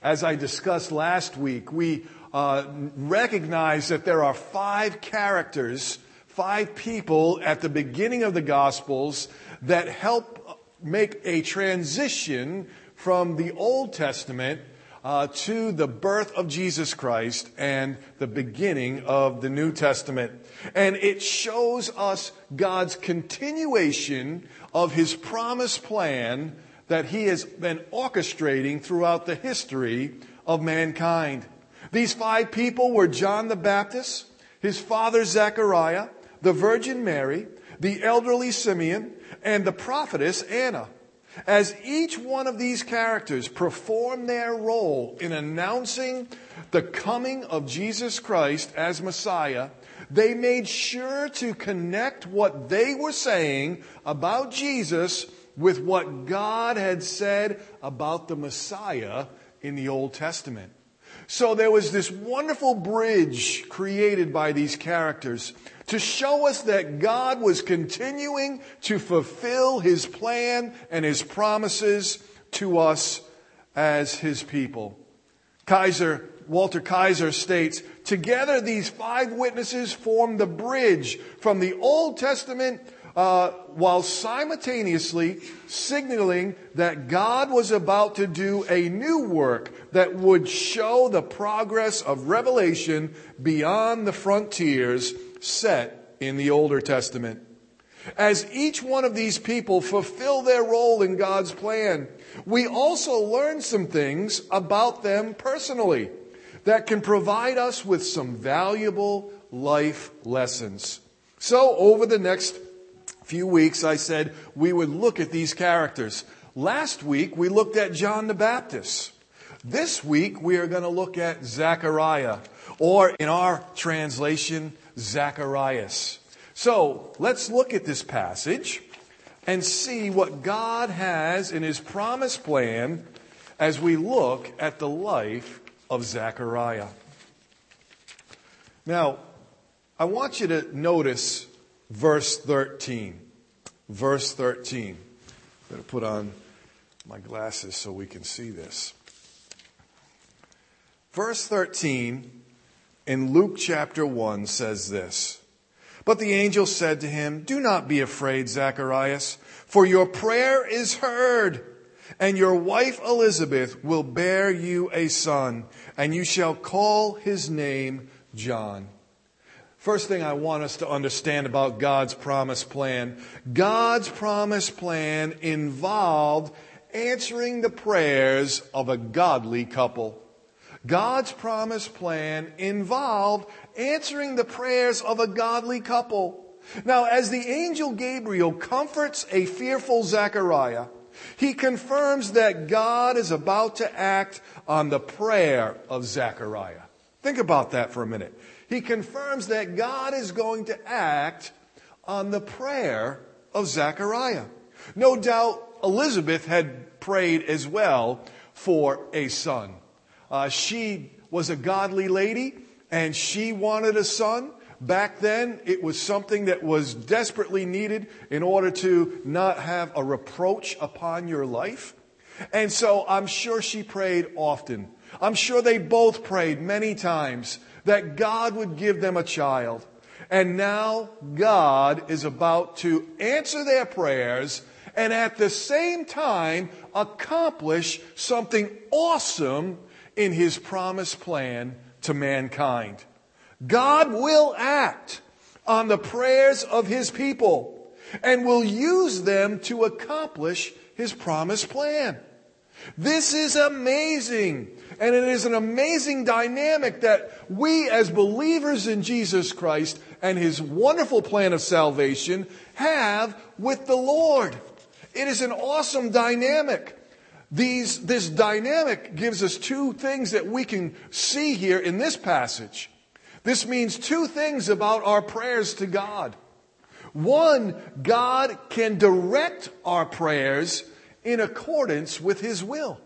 As I discussed last week, we recognize that there are 5 characters, 5 people at the beginning of the Gospels that help make a transition from the Old Testament to the birth of Jesus Christ and the beginning of the New Testament. And it shows us God's continuation of His promised plan that He has been orchestrating throughout the history of mankind. These 5 people were John the Baptist, his father Zechariah, the Virgin Mary, the elderly Simeon, and the prophetess Anna. As each one of these characters performed their role in announcing the coming of Jesus Christ as Messiah, they made sure to connect what they were saying about Jesus with what God had said about the Messiah in the Old Testament. So there was this wonderful bridge created by these characters to show us that God was continuing to fulfill His plan and His promises to us as His people. Walter Kaiser states, together these 5 witnesses form the bridge from the Old Testament while simultaneously signaling that God was about to do a new work that would show the progress of revelation beyond the frontiers set in the Older Testament. As each one of these people fulfill their role in God's plan, we also learn some things about them personally that can provide us with some valuable life lessons. So over the next few weeks, I said we would look at these characters. Last week, we looked at John the Baptist. This week, we are going to look at Zechariah, or in our translation, Zacharias. So, let's look at this passage and see what God has in His promised plan as we look at the life of Zechariah. Now, I want you to notice verse 13. Verse 13. I'm going to put on my glasses so we can see this. Verse 13 in Luke chapter 1 says this. But the angel said to him, do not be afraid, Zacharias, for your prayer is heard, and your wife Elizabeth will bear you a son, and you shall call his name John. First thing I want us to understand about God's promised plan. God's promised plan involved answering the prayers of a godly couple. God's promised plan involved answering the prayers of a godly couple. Now, as the angel Gabriel comforts a fearful Zechariah, he confirms that God is about to act on the prayer of Zechariah. Think about that for a minute. He confirms that God is going to act on the prayer of Zechariah. No doubt Elizabeth had prayed as well for a son. She was a godly lady and she wanted a son. Back then, it was something that was desperately needed in order to not have a reproach upon your life. And so I'm sure she prayed often. I'm sure they both prayed many times that God would give them a child. And now God is about to answer their prayers and at the same time accomplish something awesome in His promised plan to mankind. God will act on the prayers of His people and will use them to accomplish His promised plan. This is amazing. And it is an amazing dynamic that we as believers in Jesus Christ and His wonderful plan of salvation have with the Lord. It is an awesome dynamic. This dynamic gives us 2 things that we can see here in this passage. This means 2 things about our prayers to God. One, God can direct our prayers in accordance with His will.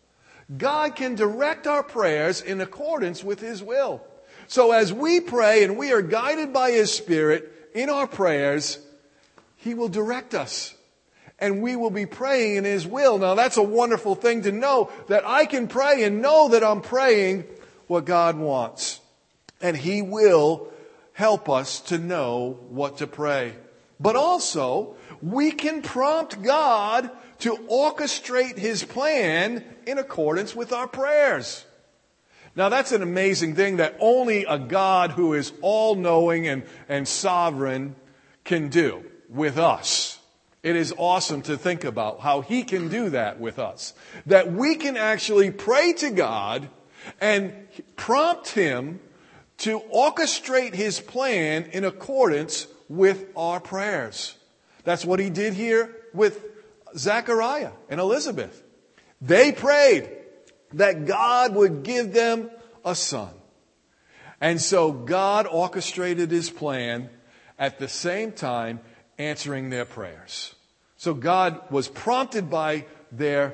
God can direct our prayers in accordance with His will. So as we pray and we are guided by His Spirit in our prayers, He will direct us. And we will be praying in His will. Now that's a wonderful thing to know, that I can pray and know that I'm praying what God wants. And He will help us to know what to pray. But also, we can prompt God to orchestrate His plan in accordance with our prayers. Now that's an amazing thing that only a God who is all-knowing and sovereign can do with us. It is awesome to think about how He can do that with us. That we can actually pray to God and prompt Him to orchestrate His plan in accordance with our prayers. That's what He did here with Zechariah and Elizabeth. They prayed that God would give them a son. And so God orchestrated His plan at the same time answering their prayers. So God was prompted by their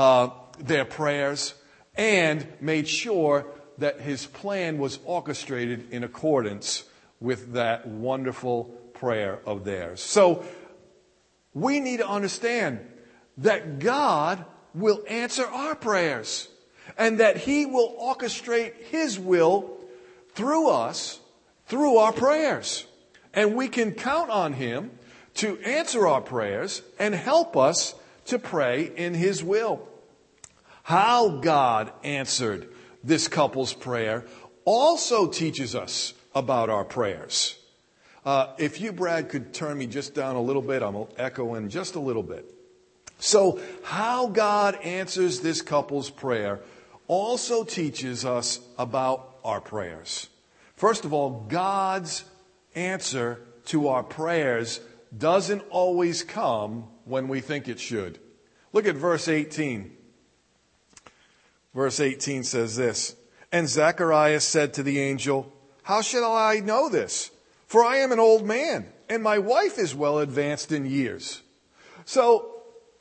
prayers and made sure that His plan was orchestrated in accordance with that wonderful prayer of theirs. So we need to understand that God will answer our prayers and that He will orchestrate His will through us, through our prayers. And we can count on Him to answer our prayers and help us to pray in His will. How God answered this couple's prayer also teaches us about our prayers. If you, Brad, could turn me just down a little bit, I'm going to echo in just a little bit. So how God answers this couple's prayer also teaches us about our prayers. First of all, God's answer to our prayers doesn't always come when we think it should. Look at verse 18. Verse 18 says this, "And Zacharias said to the angel, 'How shall I know this? For I am an old man, and my wife is well advanced in years.'" So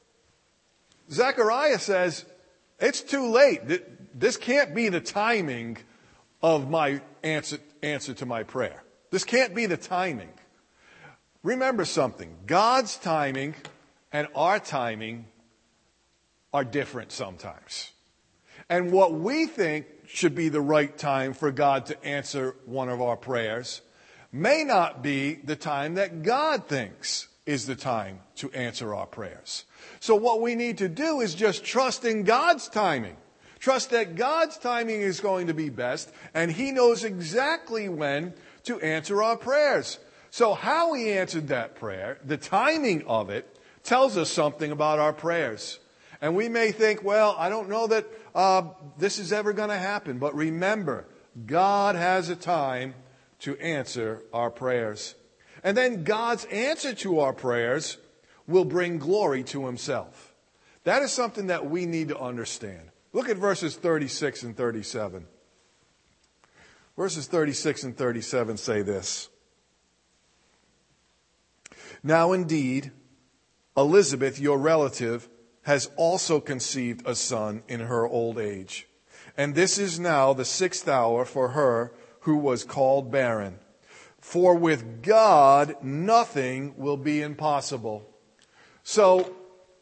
Zechariah says, it's too late. This can't be the timing of my answer to my prayer. This can't be the timing. Remember something. God's timing and our timing are different sometimes. And what we think should be the right time for God to answer one of our prayers may not be the time that God thinks is the time to answer our prayers. So what we need to do is just trust in God's timing. Trust that God's timing is going to be best, and He knows exactly when to answer our prayers. So how He answered that prayer, the timing of it, tells us something about our prayers. And we may think, well, I don't know that this is ever going to happen. But remember, God has a time to answer our prayers. And then God's answer to our prayers will bring glory to Himself. That is something that we need to understand. Look at verses 36 and 37. Verses 36 and 37 say this. "Now indeed, Elizabeth, your relative, has also conceived a son in her old age. And this is now the 6th hour for her who was called barren. For with God, nothing will be impossible." So,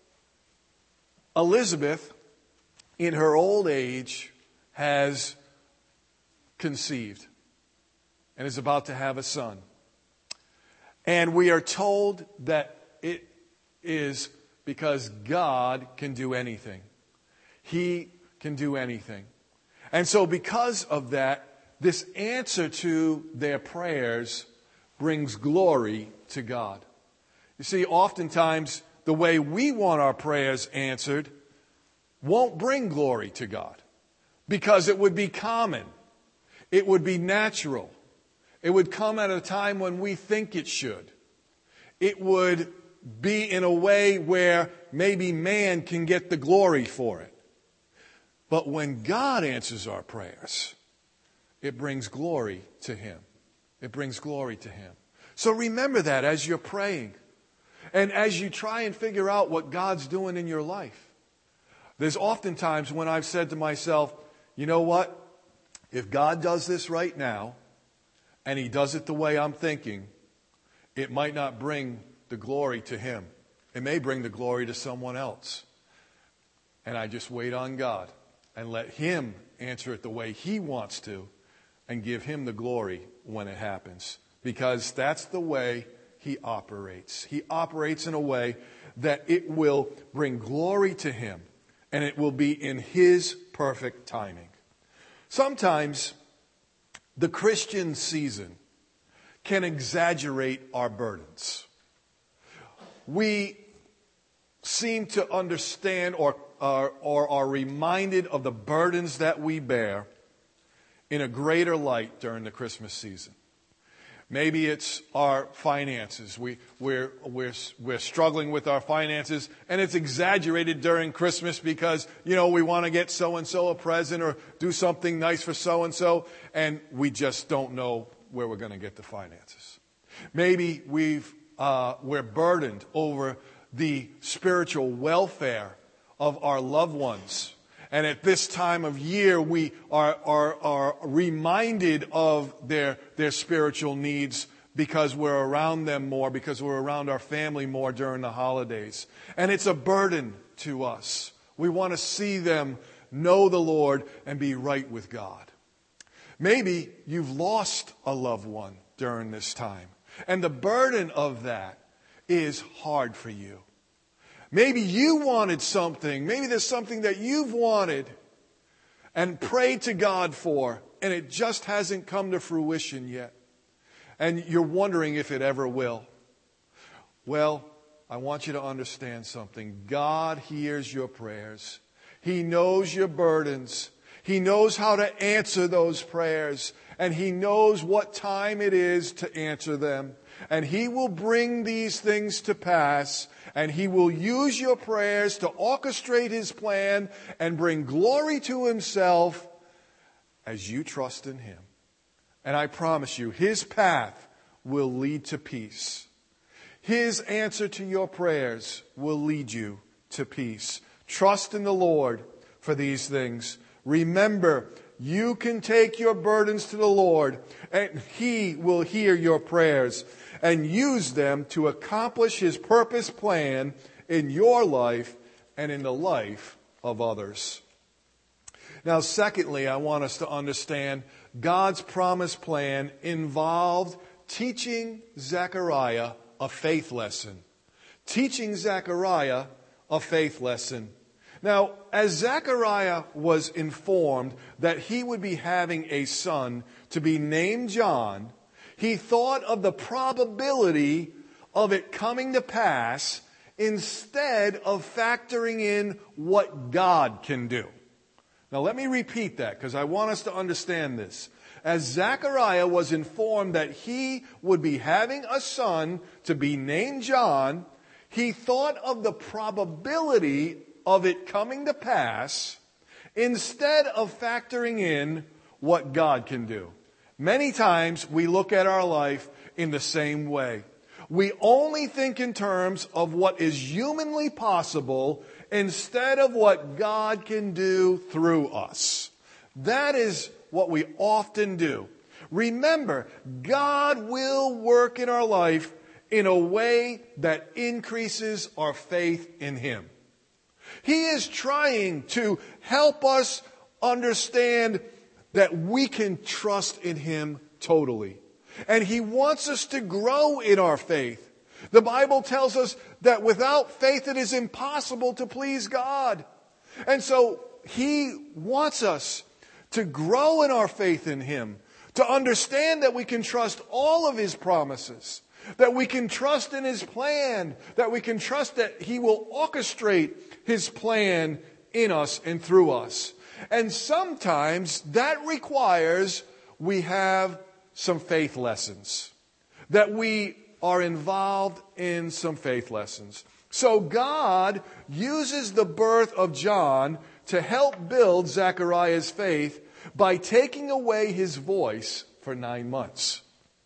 Elizabeth, in her old age, has conceived and is about to have a son. And we are told that it is because God can do anything. He can do anything. And so because of that, this answer to their prayers brings glory to God. You see, oftentimes the way we want our prayers answered won't bring glory to God because it would be common. It would be natural. It would come at a time when we think it should. It would be in a way where maybe man can get the glory for it. But when God answers our prayers, it brings glory to Him. It brings glory to Him. So remember that as you're praying and as you try and figure out what God's doing in your life. There's oftentimes when I've said to myself, you know what? If God does this right now and He does it the way I'm thinking, it might not bring the glory to Him. It may bring the glory to someone else. And I just wait on God and let Him answer it the way He wants to and give Him the glory when it happens. Because that's the way He operates. He operates in a way that it will bring glory to Him, and it will be in His perfect timing. Sometimes the Christian season can exaggerate our burdens. We seem to understand or are reminded of the burdens that we bear in a greater light during the Christmas season. Maybe it's our finances. We're struggling with our finances, and it's exaggerated during Christmas because, we want to get so-and-so a present or do something nice for so-and-so, and we just don't know where we're going to get the finances. Maybe we're burdened over the spiritual welfare of our loved ones. And at this time of year, we are reminded of their spiritual needs because we're around them more, because we're around our family more during the holidays. And it's a burden to us. We want to see them know the Lord and be right with God. Maybe you've lost a loved one during this time, and the burden of that is hard for you. Maybe you wanted something. Maybe there's something that you've wanted and prayed to God for, and it just hasn't come to fruition yet. And you're wondering if it ever will. Well, I want you to understand something. God hears your prayers. He knows your burdens. He knows how to answer those prayers. And He knows what time it is to answer them. And He will bring these things to pass. And He will use your prayers to orchestrate His plan and bring glory to Himself as you trust in Him. And I promise you, His path will lead to peace. His answer to your prayers will lead you to peace. Trust in the Lord for these things. Remember, you can take your burdens to the Lord, and He will hear your prayers and use them to accomplish His purpose plan in your life and in the life of others. Now, secondly, I want us to understand God's promise plan involved teaching Zechariah a faith lesson. Teaching Zechariah a faith lesson. Now, as Zechariah was informed that he would be having a son to be named John, he thought of the probability of it coming to pass instead of factoring in what God can do. Now, let me repeat that because I want us to understand this. As Zechariah was informed that he would be having a son to be named John, he thought of the probability of it coming to pass instead of factoring in what God can do. Many times we look at our life in the same way. We only think in terms of what is humanly possible instead of what God can do through us. That is what we often do. Remember, God will work in our life in a way that increases our faith in Him. He is trying to help us understand that we can trust in Him totally. And He wants us to grow in our faith. The Bible tells us that without faith it is impossible to please God. And so He wants us to grow in our faith in Him, to understand that we can trust all of His promises, that we can trust in His plan, that we can trust that He will orchestrate His plan in us and through us. And sometimes that requires we have some faith lessons, that we are involved in some faith lessons. So God uses the birth of John to help build Zechariah's faith by taking away his voice for 9 months.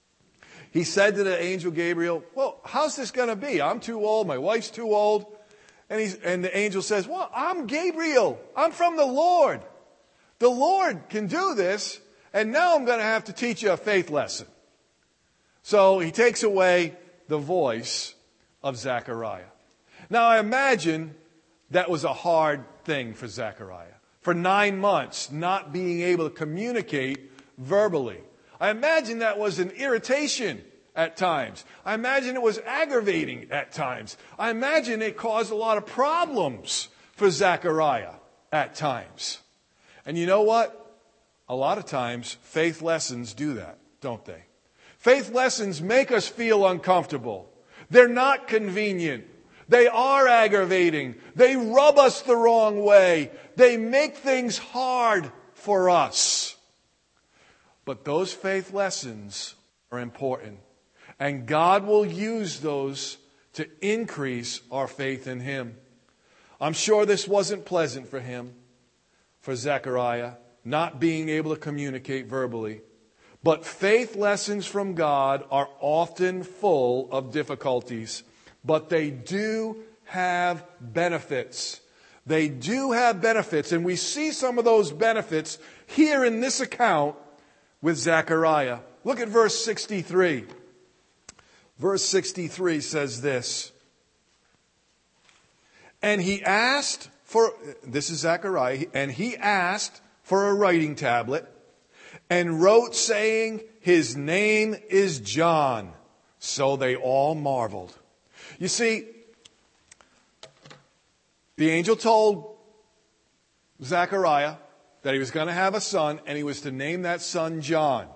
He said to the angel Gabriel, well, how's this going to be? I'm too old. My wife's too old. And the angel says, well, I'm Gabriel. I'm from the Lord. The Lord can do this. And now I'm going to have to teach you a faith lesson. So he takes away the voice of Zechariah. Now I imagine that was a hard thing for Zechariah. For 9 months, not being able to communicate verbally. I imagine that was an irritation at times. I imagine it was aggravating at times. I imagine it caused a lot of problems for Zechariah at times. And you know what? A lot of times, faith lessons do that, don't they? Faith lessons make us feel uncomfortable. They're not convenient. They are aggravating. They rub us the wrong way. They make things hard for us. But those faith lessons are important. And God will use those to increase our faith in Him. I'm sure this wasn't pleasant for him, for Zechariah, not being able to communicate verbally. But faith lessons from God are often full of difficulties. But they do have benefits. They do have benefits. And we see some of those benefits here in this account with Zechariah. Look at verse 63. Verse 63 says this. And he asked for, this is Zechariah, and he asked for a writing tablet and wrote saying, his name is John. So they all marveled. You see, the angel told Zechariah that he was going to have a son, and he was to name that son John.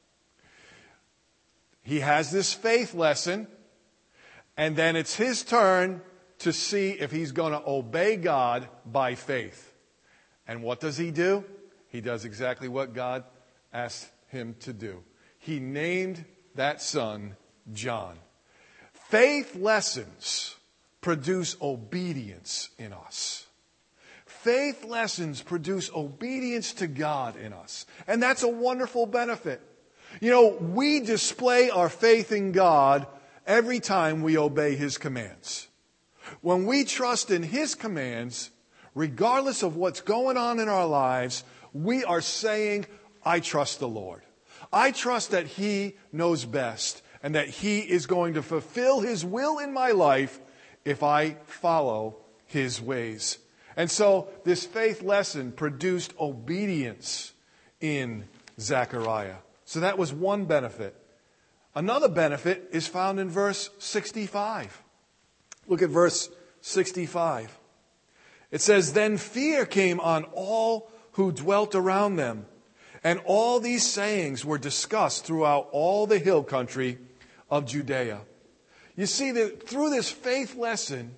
He has this faith lesson, and then it's his turn to see if he's going to obey God by faith. And what does he do? He does exactly what God asked him to do. He named that son John. Faith lessons produce obedience in us. Faith lessons produce obedience to God in us. And that's a wonderful benefit. You know, we display our faith in God every time we obey His commands. When we trust in His commands, regardless of what's going on in our lives, we are saying, I trust the Lord. I trust that He knows best and that He is going to fulfill His will in my life if I follow His ways. And so this faith lesson produced obedience in Zechariah. So that was one benefit. Another benefit is found in verse 65. Look at verse 65. It says, then fear came on all who dwelt around them, and all these sayings were discussed throughout all the hill country of Judea. You see that through this faith lesson,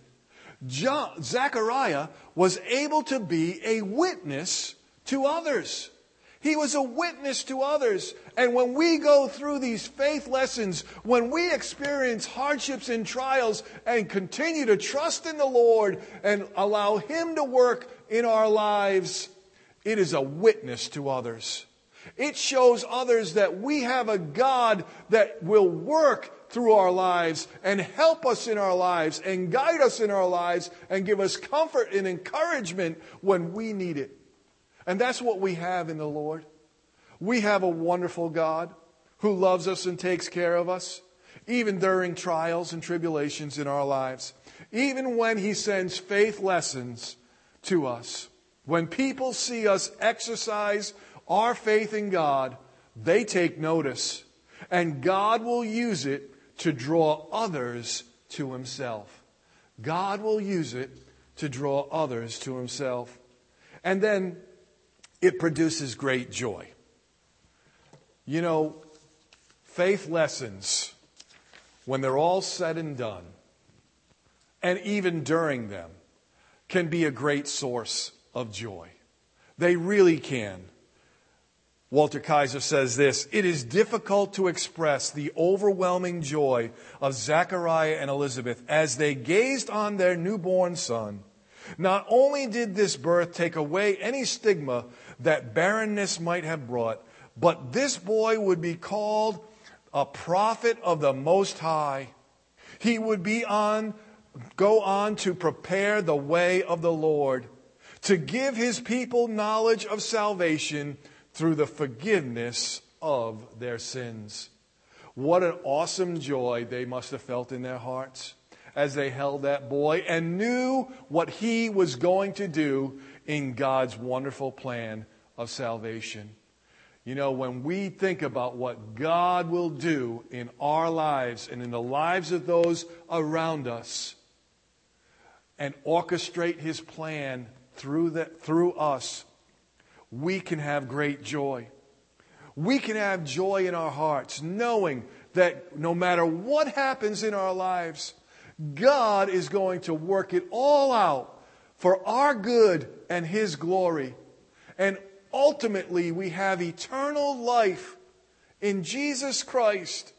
Zechariah was able to be a witness to others. He was a witness to others. And when we go through these faith lessons, when we experience hardships and trials and continue to trust in the Lord and allow Him to work in our lives, it is a witness to others. It shows others that we have a God that will work through our lives and help us in our lives and guide us in our lives and give us comfort and encouragement when we need it. And that's what we have in the Lord. We have a wonderful God who loves us and takes care of us, even during trials and tribulations in our lives. Even when He sends faith lessons to us. When people see us exercise our faith in God, they take notice. And God will use it to draw others to Himself. God will use it to draw others to Himself. And then it produces great joy. You know, faith lessons, when they're all said and done, and even during them, can be a great source of joy. They really can. Walter Kaiser says this, it is difficult to express the overwhelming joy of Zechariah and Elizabeth as they gazed on their newborn son. Not only did this birth take away any stigma that barrenness might have brought, but this boy would be called a prophet of the Most High. He would go on to prepare the way of the Lord, to give His people knowledge of salvation through the forgiveness of their sins. What an awesome joy they must have felt in their hearts. as they held that boy and knew what he was going to do in God's wonderful plan of salvation. You know, when we think about what God will do in our lives and in the lives of those around us and orchestrate his plan through us, we can have great joy. We can have joy in our hearts, knowing that no matter what happens in our lives, God is going to work it all out for our good and his glory. And ultimately, we have eternal life in Jesus Christ.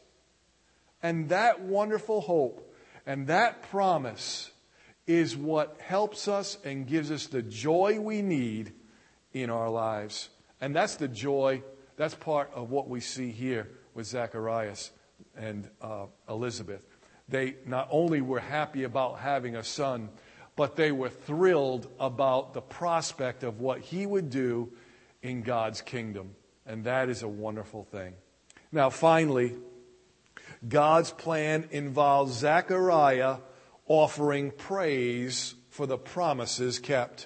And that wonderful hope and that promise is what helps us and gives us the joy we need in our lives. And that's the joy, that's part of what we see here with Zacharias and Elizabeth. They not only were happy about having a son, but they were thrilled about the prospect of what he would do in God's kingdom. And that is a wonderful thing. Now, finally, God's plan involves Zechariah offering praise for the promises kept.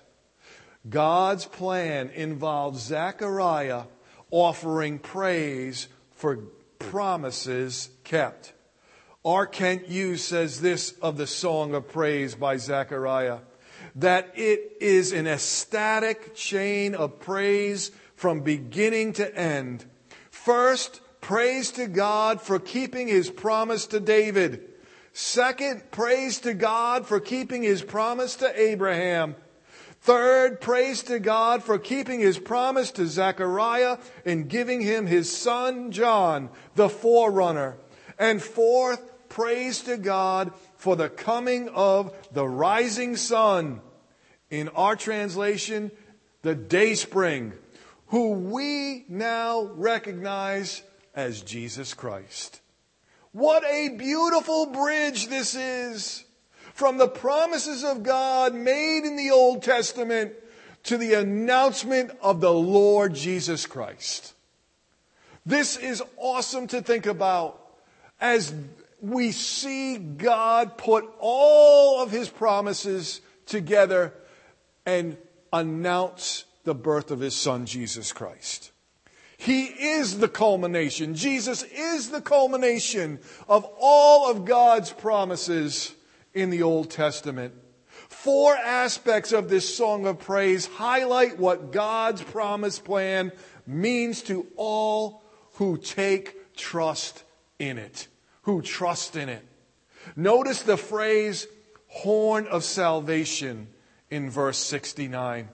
God's plan involves Zechariah offering praise for promises kept. R. Kent Hughes says this of the Song of Praise by Zechariah, that it is an ecstatic chain of praise from beginning to end. First, praise to God for keeping his promise to David. Second, praise to God for keeping his promise to Abraham. Third, praise to God for keeping his promise to Zechariah and giving him his son John, the forerunner. And fourth, praise to God for the coming of the rising sun. In our translation, the dayspring, who we now recognize as Jesus Christ. What a beautiful bridge this is, from the promises of God made in the Old Testament to the announcement of the Lord Jesus Christ. This is awesome to think about as we see God put all of his promises together and announce the birth of his son, Jesus Christ. He is the culmination. Jesus is the culmination of all of God's promises in the Old Testament. 4 aspects of this song of praise highlight what God's promise plan means to all who take trust in it, who trust in it. Notice the phrase, horn of salvation, in verse 69.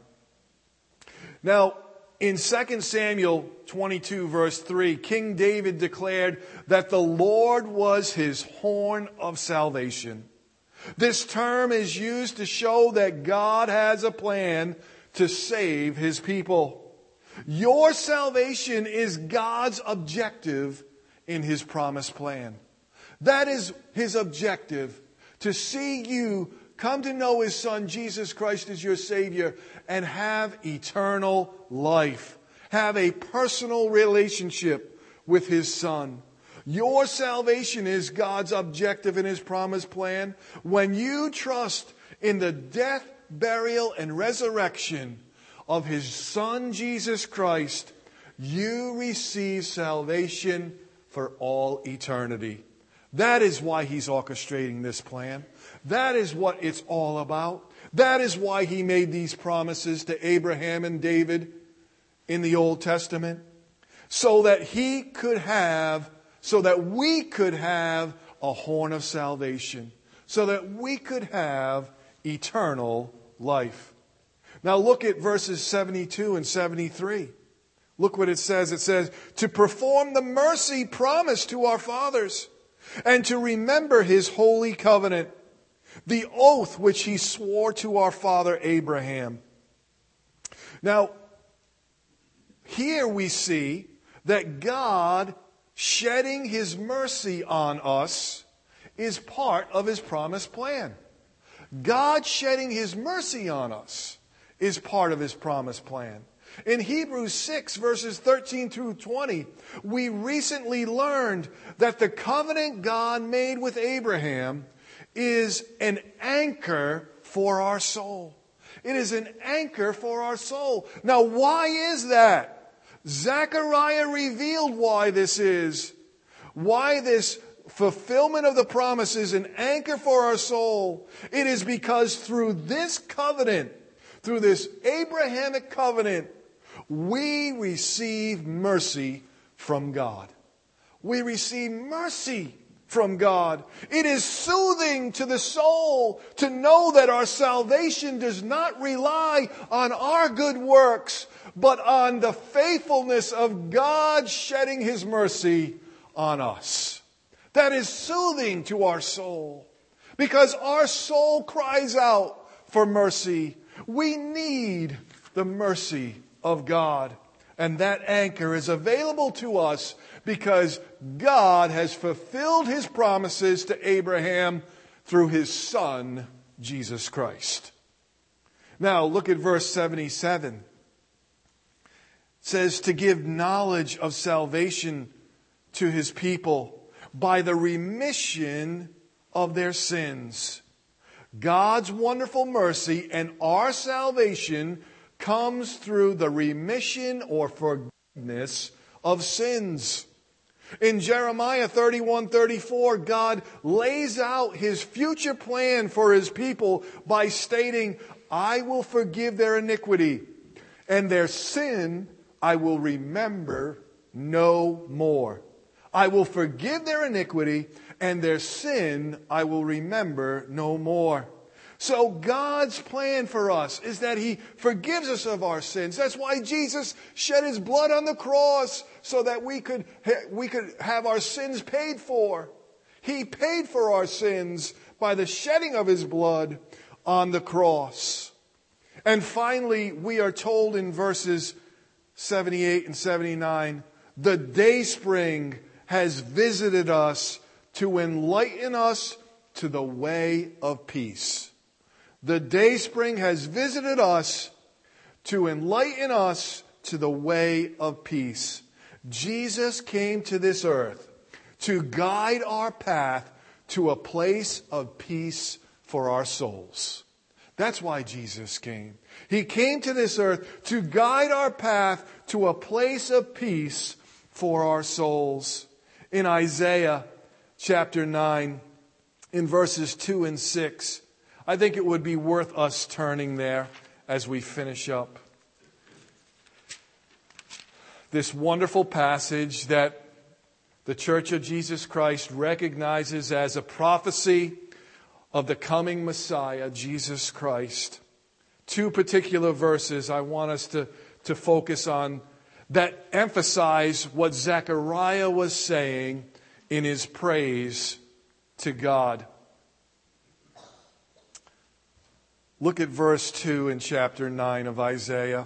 Now, in 2 Samuel 22, verse 3, King David declared that the Lord was his horn of salvation. This term is used to show that God has a plan to save his people. Your salvation is God's objective in his promised plan. That is his objective, to see you come to know his son, Jesus Christ, as your Savior, and have eternal life. Have a personal relationship with his son. Your salvation is God's objective in his promised plan. When you trust in the death, burial, and resurrection of his son, Jesus Christ, you receive salvation for all eternity. That is why he's orchestrating this plan. That is what it's all about. That is why he made these promises to Abraham and David in the Old Testament. So that we could have a horn of salvation. So that we could have eternal life. Now look at verses 72 and 73. Look what it says. It says, to perform the mercy promised to our fathers, and to remember his holy covenant, the oath which he swore to our father Abraham. Now, here we see that God shedding his mercy on us is part of his promised plan. God shedding his mercy on us is part of his promised plan. In Hebrews 6, verses 13 through 20, we recently learned that the covenant God made with Abraham is an anchor for our soul. It is an anchor for our soul. Now, why is that? Zechariah revealed why this is. Why this fulfillment of the promise is an anchor for our soul. It is because through this covenant, through this Abrahamic covenant, we receive mercy from God. We receive mercy from God. It is soothing to the soul to know that our salvation does not rely on our good works, but on the faithfulness of God shedding His mercy on us. That is soothing to our soul, because our soul cries out for mercy. We need the mercy of God. And that anchor is available to us because God has fulfilled His promises to Abraham through His Son, Jesus Christ. Now look at verse 77. It says, to give knowledge of salvation to His people by the remission of their sins. God's wonderful mercy and our salvation comes through the remission or forgiveness of sins. In Jeremiah 31:34, God lays out His future plan for His people by stating, I will forgive their iniquity, and their sin I will remember no more. I will forgive their iniquity, and their sin I will remember no more. So God's plan for us is that He forgives us of our sins. That's why Jesus shed His blood on the cross, so that we could have our sins paid for. He paid for our sins by the shedding of His blood on the cross. And finally, we are told in verses 78 and 79, the dayspring has visited us to enlighten us to the way of peace. The dayspring has visited us to enlighten us to the way of peace. Jesus came to this earth to guide our path to a place of peace for our souls. That's why Jesus came. He came to this earth to guide our path to a place of peace for our souls. In Isaiah chapter 9, in verses 2 and 6, I think it would be worth us turning there as we finish up. This wonderful passage that the Church of Jesus Christ recognizes as a prophecy of the coming Messiah, Jesus Christ. Two particular verses I want us to focus on that emphasize what Zechariah was saying in his praise to God. Look at verse 2 in chapter 9 of Isaiah.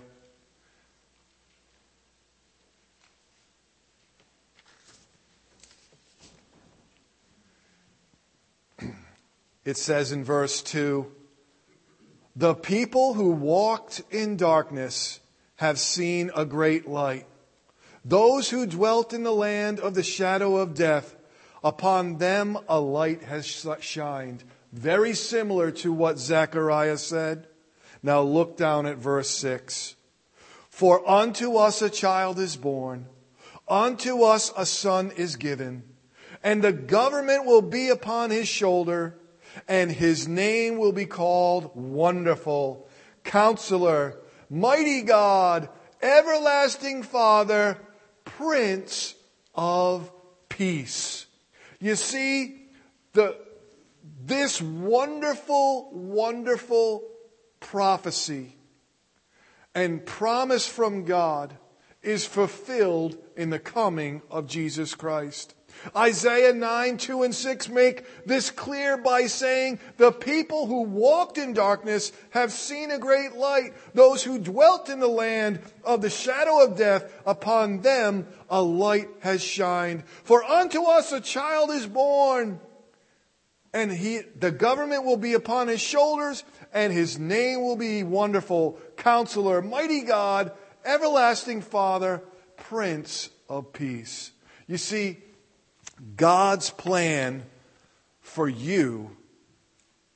It says in verse 2, the people who walked in darkness have seen a great light. Those who dwelt in the land of the shadow of death, upon them a light has shined. Very similar to what Zechariah said. Now look down at verse 6. For unto us a child is born, unto us a son is given, and the government will be upon His shoulder, and His name will be called Wonderful, Counselor, Mighty God, Everlasting Father, Prince of Peace. You see, this wonderful, wonderful prophecy and promise from God is fulfilled in the coming of Jesus Christ. Isaiah 9, 2 and 6 make this clear by saying, the people who walked in darkness have seen a great light. Those who dwelt in the land of the shadow of death, upon them a light has shined. For unto us a child is born, and the government will be upon His shoulders, and His name will be Wonderful, Counselor, Mighty God, Everlasting Father, Prince of Peace. You see, God's plan for you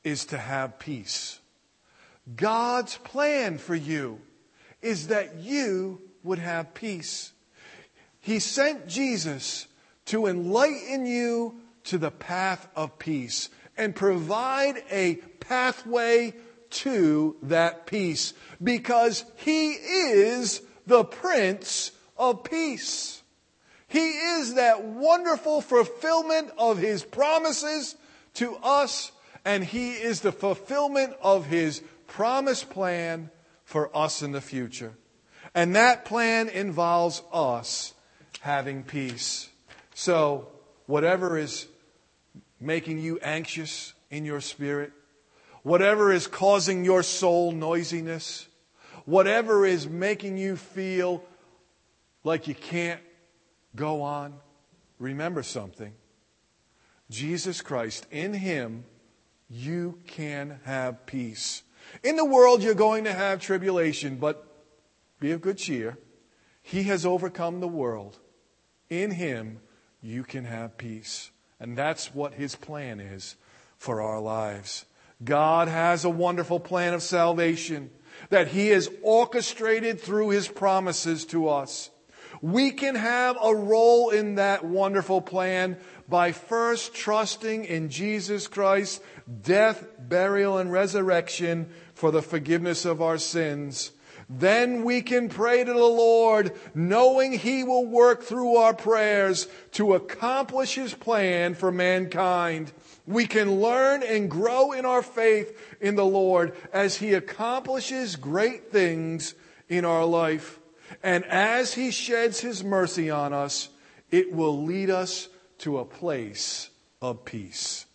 is to have peace. God's plan for you is that you would have peace. He sent Jesus to enlighten you to the path of peace and provide a pathway to that peace, because He is the Prince of Peace. He is that wonderful fulfillment of His promises to us, and He is the fulfillment of His promised plan for us in the future. And that plan involves us having peace. So, whatever is making you anxious in your spirit, whatever is causing your soul noisiness, whatever is making you feel like you can't go on, remember something. Jesus Christ, in Him, you can have peace. In the world, you're going to have tribulation, but be of good cheer. He has overcome the world. In Him, you can have peace. And that's what His plan is for our lives. God has a wonderful plan of salvation that He has orchestrated through His promises to us. We can have a role in that wonderful plan by first trusting in Jesus Christ's death, burial, and resurrection for the forgiveness of our sins. Then we can pray to the Lord, knowing He will work through our prayers to accomplish His plan for mankind. We can learn and grow in our faith in the Lord as He accomplishes great things in our life. And as He sheds His mercy on us, it will lead us to a place of peace.